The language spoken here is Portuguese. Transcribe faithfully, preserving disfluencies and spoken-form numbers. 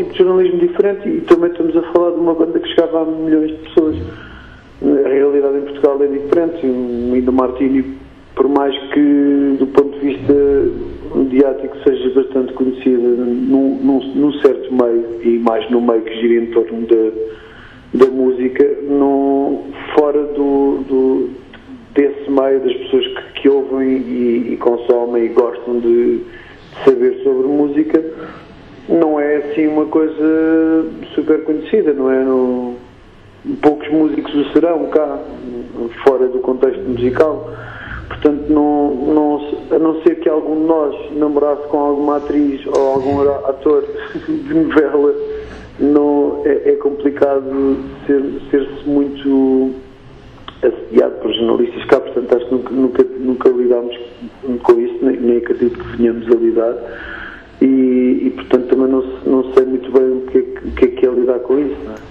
tipo de jornalismo diferente e também estamos a falar de uma banda que chegava a milhões de pessoas. A realidade em Portugal é diferente. O Indo Martini, por mais que do ponto de vista mediático seja bastante conhecida num, num, num certo meio e mais no meio que gira em torno da, da música, não, fora do, do, desse meio das pessoas que, que ouvem e, e consomem e gostam de, de saber sobre música, não é assim uma coisa super conhecida, não é? No, poucos músicos o serão cá, fora do contexto musical. Portanto, não, não, a não ser que algum de nós namorasse com alguma atriz ou algum ator de novela, não, é, é complicado ser, ser-se muito assediado por jornalistas cá. Portanto, acho que nunca, nunca, nunca lidámos com isso, nem, nem acredito que venhamos a lidar. E, e portanto, também não, não sei muito bem o que, é, o que é que é lidar com isso, não é?